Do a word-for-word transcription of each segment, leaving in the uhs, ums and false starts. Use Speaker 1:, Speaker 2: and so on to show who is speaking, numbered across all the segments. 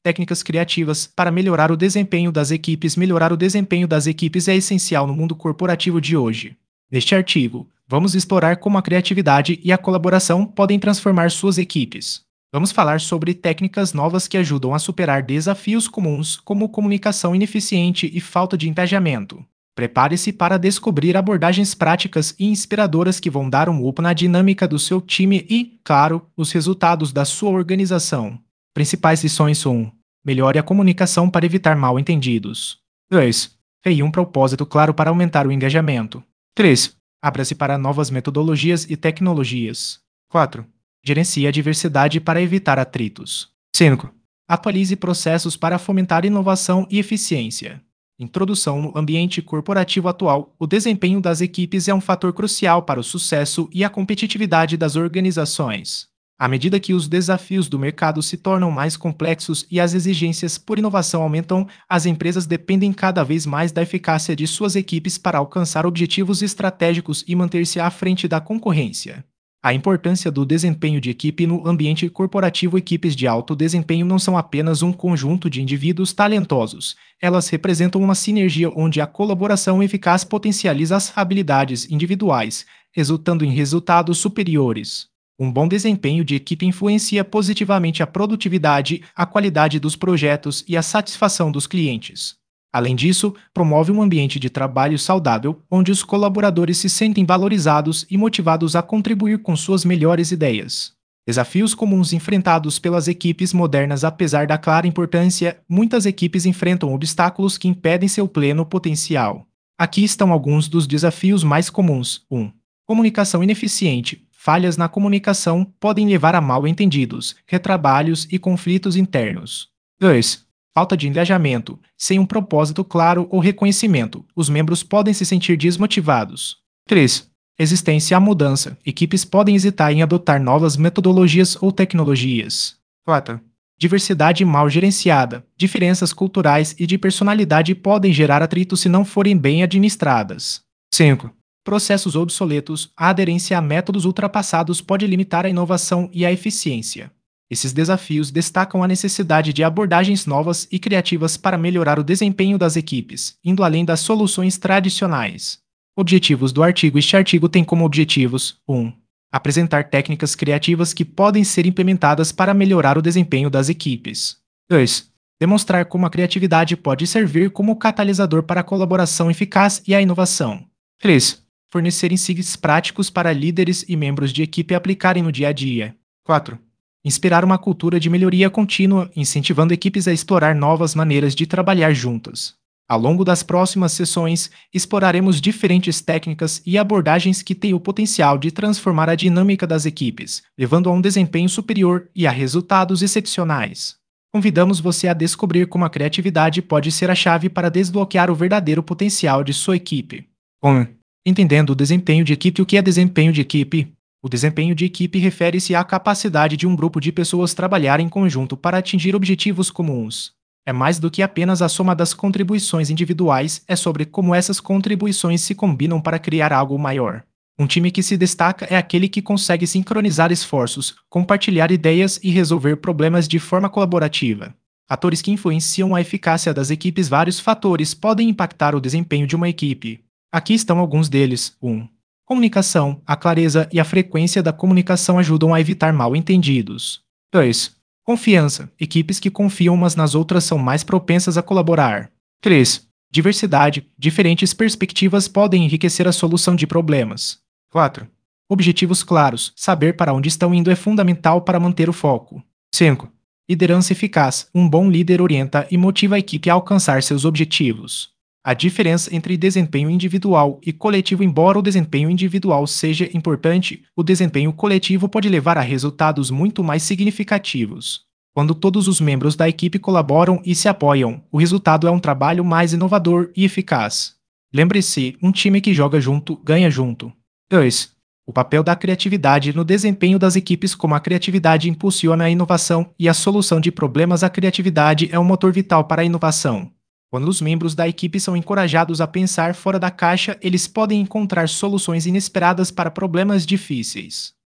Speaker 1: Técnicas criativas para melhorar o desempenho das equipes. Melhorar o desempenho das equipes é essencial no mundo corporativo de hoje. Neste artigo, vamos explorar como a criatividade e a colaboração podem transformar suas equipes. Vamos falar sobre técnicas novas que ajudam a superar desafios comuns, como comunicação ineficiente e falta de engajamento. Prepare-se para descobrir abordagens práticas e inspiradoras que vão dar um up na dinâmica do seu time e, claro, os resultados da sua organização. Principais lições um. Melhore a comunicação para evitar mal-entendidos. dois. Crie um propósito claro para aumentar o engajamento. três. Abra-se para novas metodologias e tecnologias. quatro. Gerencie a diversidade para evitar atritos. cinco. Atualize processos para fomentar inovação e eficiência. Introdução no ambiente corporativo atual. O desempenho das equipes é um fator crucial para o sucesso e a competitividade das organizações. À medida que os desafios do mercado se tornam mais complexos e as exigências por inovação aumentam, as empresas dependem cada vez mais da eficácia de suas equipes para alcançar objetivos estratégicos e manter-se à frente da concorrência. A importância do desempenho de equipe no ambiente corporativo. Equipes de alto desempenho não são apenas um conjunto de indivíduos talentosos, elas representam uma sinergia onde a colaboração eficaz potencializa as habilidades individuais, resultando em resultados superiores. Um bom desempenho de equipe influencia positivamente a produtividade, a qualidade dos projetos e a satisfação dos clientes. Além disso, promove um ambiente de trabalho saudável, onde os colaboradores se sentem valorizados e motivados a contribuir com suas melhores ideias. Desafios comuns enfrentados pelas equipes modernas. Apesar da clara importância, muitas equipes enfrentam obstáculos que impedem seu pleno potencial. Aqui estão alguns dos desafios mais comuns. um. Comunicação ineficiente. Falhas na comunicação podem levar a mal-entendidos, retrabalhos e conflitos internos. dois. Falta de engajamento. Sem um propósito claro ou reconhecimento, os membros podem se sentir desmotivados. três. Resistência à mudança. Equipes podem hesitar em adotar novas metodologias ou tecnologias. quatro. Diversidade mal gerenciada. Diferenças culturais e de personalidade podem gerar atritos se não forem bem administradas. cinco. Processos obsoletos. A aderência a métodos ultrapassados pode limitar a inovação e a eficiência. Esses desafios destacam a necessidade de abordagens novas e criativas para melhorar o desempenho das equipes, indo além das soluções tradicionais. Objetivos do artigo. Este artigo tem como objetivos: um. Apresentar técnicas criativas que podem ser implementadas para melhorar o desempenho das equipes. dois. Demonstrar como a criatividade pode servir como catalisador para a colaboração eficaz e a inovação. três. Fornecer insights práticos para líderes e membros de equipe aplicarem no dia a dia. quatro. Inspirar uma cultura de melhoria contínua, incentivando equipes a explorar novas maneiras de trabalhar juntas. Ao longo das próximas sessões, exploraremos diferentes técnicas e abordagens que têm o potencial de transformar a dinâmica das equipes, levando a um desempenho superior e a resultados excepcionais. Convidamos você a descobrir como a criatividade pode ser a chave para desbloquear o verdadeiro potencial de sua equipe. um. Entendendo o desempenho de equipe. O que é desempenho de equipe? O desempenho de equipe refere-se à capacidade de um grupo de pessoas trabalhar em conjunto para atingir objetivos comuns. É mais do que apenas a soma das contribuições individuais, é sobre como essas contribuições se combinam para criar algo maior. Um time que se destaca é aquele que consegue sincronizar esforços, compartilhar ideias e resolver problemas de forma colaborativa. Fatores que influenciam a eficácia das equipes. Vários fatores podem impactar o desempenho de uma equipe. Aqui estão alguns deles. um. Comunicação. A clareza e a frequência da comunicação ajudam a evitar mal-entendidos. dois. Confiança. Equipes que confiam umas nas outras são mais propensas a colaborar. três. Diversidade. Diferentes perspectivas podem enriquecer a solução de problemas. quatro. Objetivos claros. Saber para onde estão indo é fundamental para manter o foco. cinco. Liderança eficaz. Um bom líder orienta e motiva a equipe a alcançar seus objetivos. A diferença entre desempenho individual e coletivo. Embora o desempenho individual seja importante, o desempenho coletivo pode levar a resultados muito mais significativos. Quando todos os membros da equipe colaboram e se apoiam, o resultado é um trabalho mais inovador e eficaz. Lembre-se, um time que joga junto, ganha junto. dois. O papel da criatividade no desempenho das equipes. Como a criatividade impulsiona a inovação e a solução de problemas. A criatividade é um motor vital para a inovação. Quando os membros da equipe são encorajados a pensar fora da caixa, eles podem encontrar soluções inesperadas para problemas difíceis.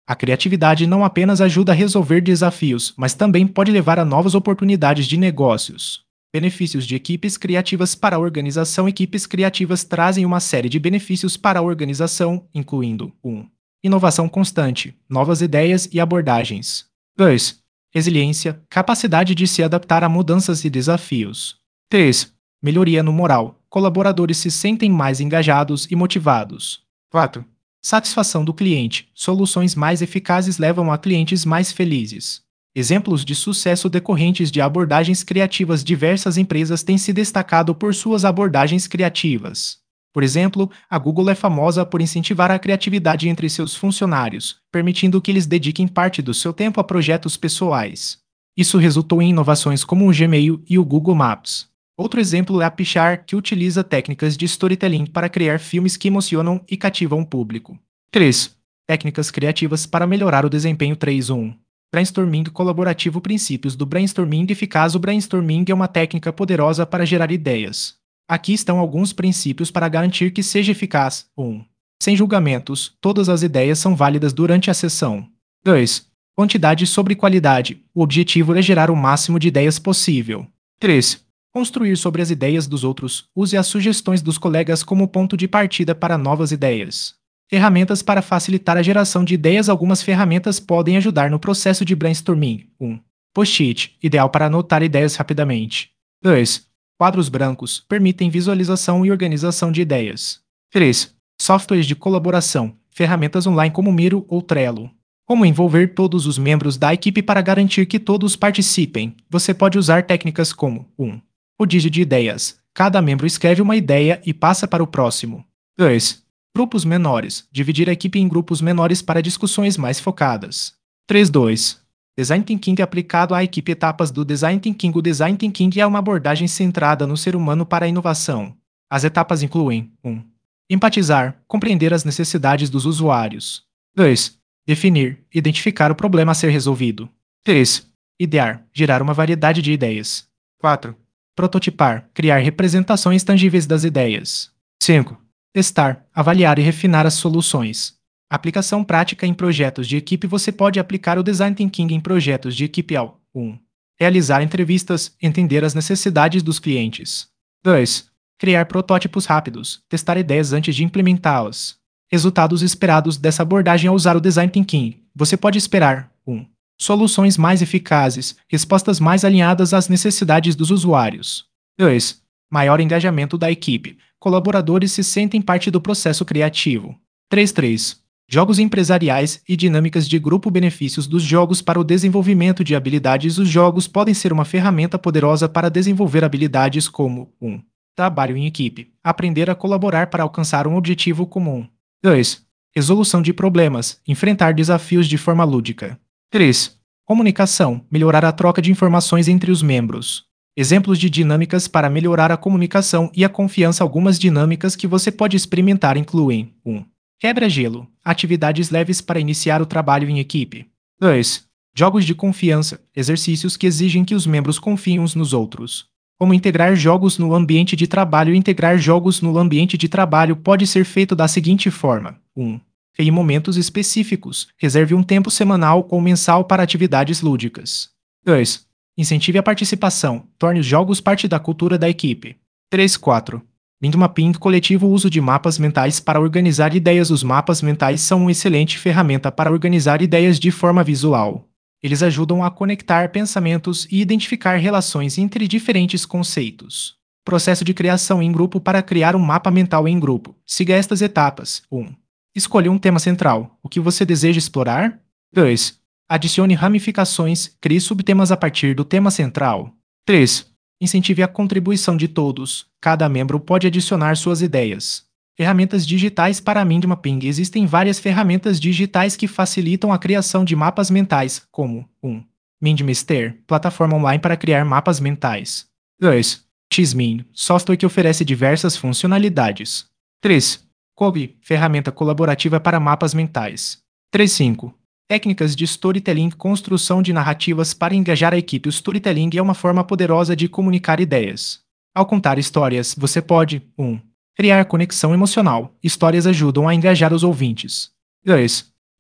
Speaker 1: A criatividade não apenas ajuda a resolver desafios, mas também pode levar a novas oportunidades de negócios. Benefícios de equipes criativas para a organização. Equipes criativas trazem uma série de benefícios para a organização, incluindo um inovação constante, novas ideias e abordagens. dois Resiliência, capacidade de se adaptar a mudanças e desafios. três Melhoria no moral, colaboradores se sentem mais engajados e motivados. quatro Satisfação do cliente, soluções mais eficazes levam a clientes mais felizes. Exemplos de sucesso decorrentes de abordagens criativas. Diversas empresas têm se destacado por suas abordagens criativas. Por exemplo, a Google é famosa por incentivar a criatividade entre seus funcionários, permitindo que eles dediquem parte do seu tempo a projetos pessoais. Isso resultou em inovações como o Gmail e o Google Maps. Outro exemplo é a Pixar, que utiliza técnicas de storytelling para criar filmes que emocionam e cativam o público. três Técnicas criativas para melhorar o desempenho. três ponto um Brainstorming colaborativo. Princípios do brainstorming eficaz. O brainstorming é uma técnica poderosa para gerar ideias. Aqui estão alguns princípios para garantir que seja eficaz. um Sem julgamentos, todas as ideias são válidas durante a sessão. dois Quantidade sobre qualidade. O objetivo é gerar o máximo de ideias possível. três Construir sobre as ideias dos outros. Use as sugestões dos colegas como ponto de partida para novas ideias. Ferramentas para facilitar a geração de ideias. Algumas ferramentas podem ajudar no processo de brainstorming. um Post-it, ideal para anotar ideias rapidamente. dois Quadros brancos, permitem visualização e organização de ideias. três Softwares de colaboração, ferramentas online como Miro ou Trello. Como envolver todos os membros da equipe para garantir que todos participem? Você pode usar técnicas como um Rodízio de ideias. Cada membro escreve uma ideia e passa para o próximo. dois Grupos menores. Dividir a equipe em grupos menores para discussões mais focadas. três ponto dois Design Thinking aplicado à equipe. Etapas do Design Thinking. O Design Thinking é uma abordagem centrada no ser humano para a inovação. As etapas incluem um Empatizar, compreender as necessidades dos usuários. dois Definir, identificar o problema a ser resolvido. três Idear, gerar uma variedade de ideias. quatro Prototipar, criar representações tangíveis das ideias. cinco Testar, avaliar e refinar as soluções. Aplicação prática em projetos de equipe. Você pode aplicar o Design Thinking em projetos de equipe ao um Realizar entrevistas, entender as necessidades dos clientes. dois Criar protótipos rápidos, testar ideias antes de implementá-las. Resultados esperados dessa abordagem ao usar o Design Thinking. Você pode esperar um Soluções mais eficazes, respostas mais alinhadas às necessidades dos usuários. dois Maior engajamento da equipe. Colaboradores se sentem parte do processo criativo. três ponto três Jogos empresariais e dinâmicas de grupo. Benefícios dos jogos para o desenvolvimento de habilidades. Os jogos podem ser uma ferramenta poderosa para desenvolver habilidades como um Trabalho em equipe. Aprender a colaborar para alcançar um objetivo comum. dois Resolução de problemas. Enfrentar desafios de forma lúdica. três Comunicação. Melhorar a troca de informações entre os membros. Exemplos de dinâmicas para melhorar a comunicação e a confiança. Algumas dinâmicas que você pode experimentar incluem um Quebra-gelo. Atividades leves para iniciar o trabalho em equipe. dois Jogos de confiança. Exercícios que exigem que os membros confiem uns nos outros. Como integrar jogos no ambiente de trabalho. Integrar jogos no ambiente de trabalho pode ser feito da seguinte forma. um Em momentos específicos, reserve um tempo semanal ou mensal para atividades lúdicas. dois Incentive a participação. Torne os jogos parte da cultura da equipe. três ponto quatro Mind Mapping coletivo. Uso de mapas mentais para organizar ideias. Os mapas mentais são uma excelente ferramenta para organizar ideias de forma visual. Eles ajudam a conectar pensamentos e identificar relações entre diferentes conceitos. Processo de criação em grupo. Para criar um mapa mental em grupo, siga estas etapas. um Escolha um tema central. O que você deseja explorar? dois Adicione ramificações. Crie subtemas a partir do tema central. três Incentive a contribuição de todos. Cada membro pode adicionar suas ideias. Ferramentas digitais para Mind Mapping. Existem várias ferramentas digitais que facilitam a criação de mapas mentais, como um MindMeister, plataforma online para criar mapas mentais. dois Xmind, software que oferece diversas funcionalidades. três Cobie, ferramenta colaborativa para mapas mentais. três ponto cinco Técnicas de storytelling. Construção de narrativas para engajar a equipe. O storytelling é uma forma poderosa de comunicar ideias. Ao contar histórias, você pode um Criar conexão emocional. Histórias ajudam a engajar os ouvintes. dois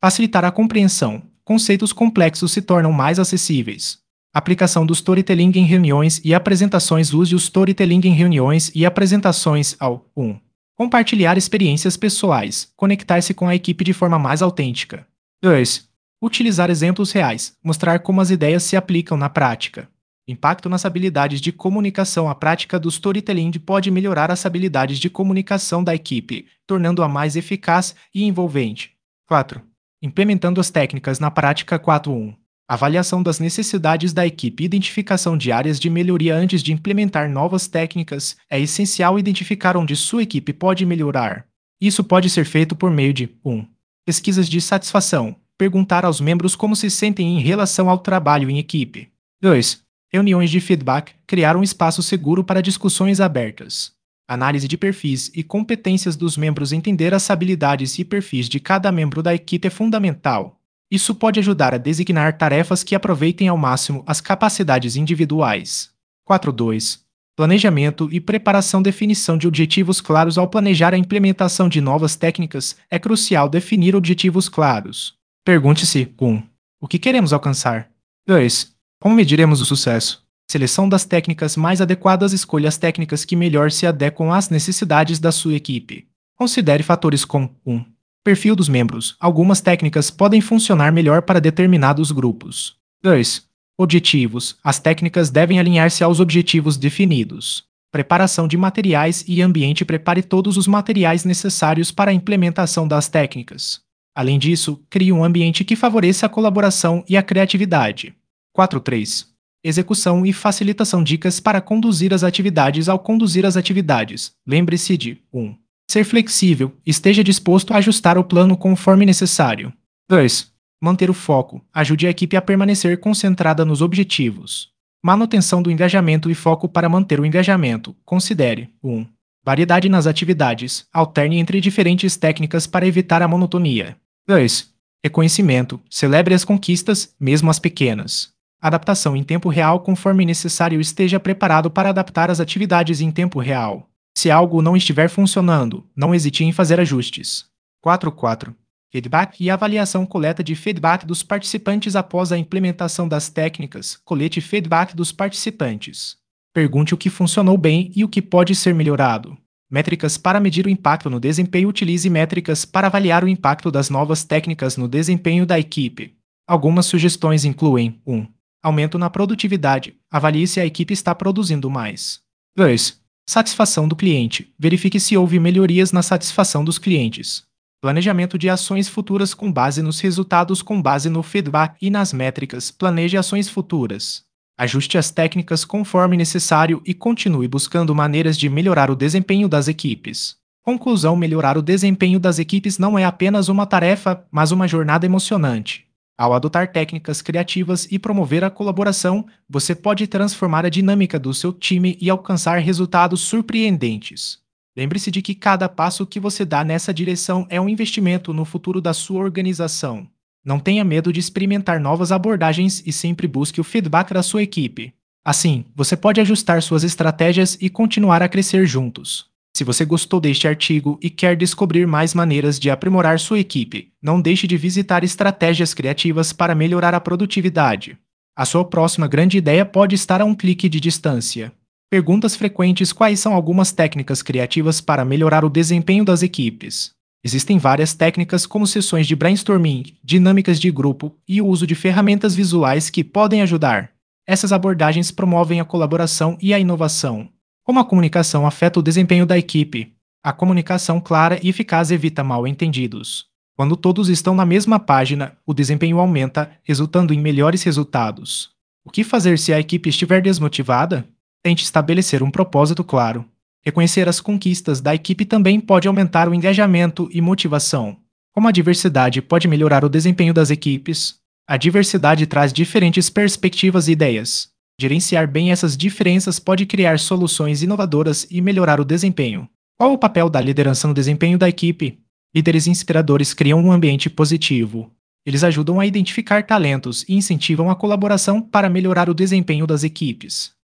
Speaker 1: Facilitar a compreensão. Conceitos complexos se tornam mais acessíveis. Aplicação do storytelling em reuniões e apresentações. Use o storytelling em reuniões e apresentações ao um. Compartilhar experiências pessoais. Conectar-se com a equipe de forma mais autêntica. dois. Utilizar exemplos reais. Mostrar como as ideias se aplicam na prática. Impacto nas habilidades de comunicação. A prática do storytelling pode melhorar as habilidades de comunicação da equipe, tornando-a mais eficaz e envolvente. quatro. Implementando as técnicas na prática. quatro ponto um. Avaliação das necessidades da equipe. Identificação de áreas de melhoria antes de implementar novas técnicas. É essencial identificar onde sua equipe pode melhorar. Isso pode ser feito por meio de um. Pesquisas de satisfação. Perguntar aos membros como se sentem em relação ao trabalho em equipe. dois. Reuniões de feedback. Criar um espaço seguro para discussões abertas. Análise de perfis e competências dos membros. Entender as habilidades e perfis de cada membro da equipe é fundamental. Isso pode ajudar a designar tarefas que aproveitem ao máximo as capacidades individuais. quatro ponto dois. Planejamento e preparação. Definição de objetivos claros. Ao planejar a implementação de novas técnicas, é crucial definir objetivos claros. Pergunte-se: um. O que queremos alcançar? dois. Como mediremos o sucesso? Seleção das técnicas mais adequadas. Escolha as técnicas que melhor se adequam às necessidades da sua equipe. Considere fatores como um. Perfil dos membros. Algumas técnicas podem funcionar melhor para determinados grupos. dois. Objetivos. As técnicas devem alinhar-se aos objetivos definidos. Preparação de materiais e ambiente. Prepare todos os materiais necessários para a implementação das técnicas. Além disso, crie um ambiente que favoreça a colaboração e a criatividade. quatro ponto três. Execução e facilitação. Dicas para conduzir as atividades. Ao conduzir as atividades, lembre-se de um. Ser flexível. Esteja disposto a ajustar o plano conforme necessário. dois. Manter o foco. Ajude a equipe a permanecer concentrada nos objetivos. Manutenção do engajamento e foco. Para manter o engajamento, considere um. Variedade nas atividades. Alterne entre diferentes técnicas para evitar a monotonia. dois. Reconhecimento. Celebre as conquistas, mesmo as pequenas. Adaptação em tempo real. Conforme necessário, esteja preparado para adaptar as atividades em tempo real. Se algo não estiver funcionando, não hesite em fazer ajustes. quatro ponto quatro. Feedback e avaliação. Coleta de feedback dos participantes após a implementação das técnicas. Colete feedback dos participantes. Pergunte o que funcionou bem e o que pode ser melhorado. Métricas para medir o impacto no desempenho. Utilize métricas para avaliar o impacto das novas técnicas no desempenho da equipe. Algumas sugestões incluem um. Aumento na produtividade. Avalie se a equipe está produzindo mais. dois. Satisfação do cliente. Verifique se houve melhorias na satisfação dos clientes. Planejamento de ações futuras com base nos resultados. Com base no feedback e nas métricas, planeje ações futuras. Ajuste as técnicas conforme necessário e continue buscando maneiras de melhorar o desempenho das equipes. Conclusão: melhorar o desempenho das equipes não é apenas uma tarefa, mas uma jornada emocionante. Ao adotar técnicas criativas e promover a colaboração, você pode transformar a dinâmica do seu time e alcançar resultados surpreendentes. Lembre-se de que cada passo que você dá nessa direção é um investimento no futuro da sua organização. Não tenha medo de experimentar novas abordagens e sempre busque o feedback da sua equipe. Assim, você pode ajustar suas estratégias e continuar a crescer juntos. Se você gostou deste artigo e quer descobrir mais maneiras de aprimorar sua equipe, não deixe de visitar estratégias criativas para melhorar a produtividade. A sua próxima grande ideia pode estar a um clique de distância. Perguntas frequentes: quais são algumas técnicas criativas para melhorar o desempenho das equipes? Existem várias técnicas como sessões de brainstorming, dinâmicas de grupo e o uso de ferramentas visuais que podem ajudar. Essas abordagens promovem a colaboração e a inovação. Como a comunicação afeta o desempenho da equipe? A comunicação clara e eficaz evita mal-entendidos. Quando todos estão na mesma página, o desempenho aumenta, resultando em melhores resultados. O que fazer se a equipe estiver desmotivada? Tente estabelecer um propósito claro. Reconhecer as conquistas da equipe também pode aumentar o engajamento e motivação. Como a diversidade pode melhorar o desempenho das equipes? A diversidade traz diferentes perspectivas e ideias. Gerenciar bem essas diferenças pode criar soluções inovadoras e melhorar o desempenho. Qual o papel da liderança no desempenho da equipe? Líderes inspiradores criam um ambiente positivo. Eles ajudam a identificar talentos e incentivam a colaboração para melhorar o desempenho das equipes.